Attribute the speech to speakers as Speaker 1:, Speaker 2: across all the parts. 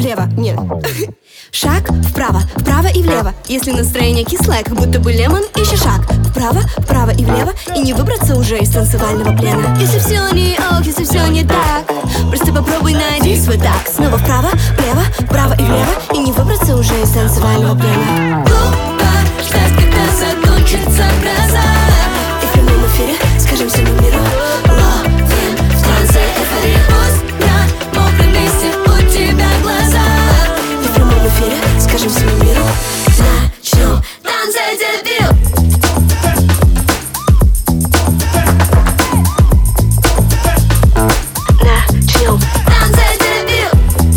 Speaker 1: влево, нет. Шаг вправо, вправо и влево. Если настроение кислое, как будто бы лемон, ищи шаг вправо и влево. И не выбраться уже из танцевального плена. Если все не ок, если все не так, просто попробуй найди свой так. Снова вправо и влево. И не выбраться уже из танцевального плена.
Speaker 2: Глупо ждать, когда закончится гроза.
Speaker 1: И в прямом эфире скажем всему миру:
Speaker 2: ловим в танце эйфорию. Пусть на мокром месте у тебя глаза.
Speaker 1: И в прямом эфире скажем всему миру:
Speaker 2: начнем танцы дебют.
Speaker 1: Начнем
Speaker 2: танцы дебют.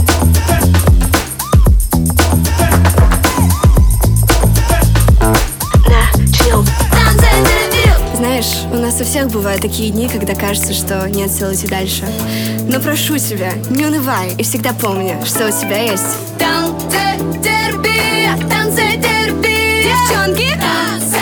Speaker 1: Начнем
Speaker 2: танцы дебют.
Speaker 1: Знаешь, у нас у всех бывают такие дни, когда кажется, что нет сил идти дальше. Но прошу тебя, не унывай и всегда помни, что у тебя есть
Speaker 2: Танцы терпи, девчонки.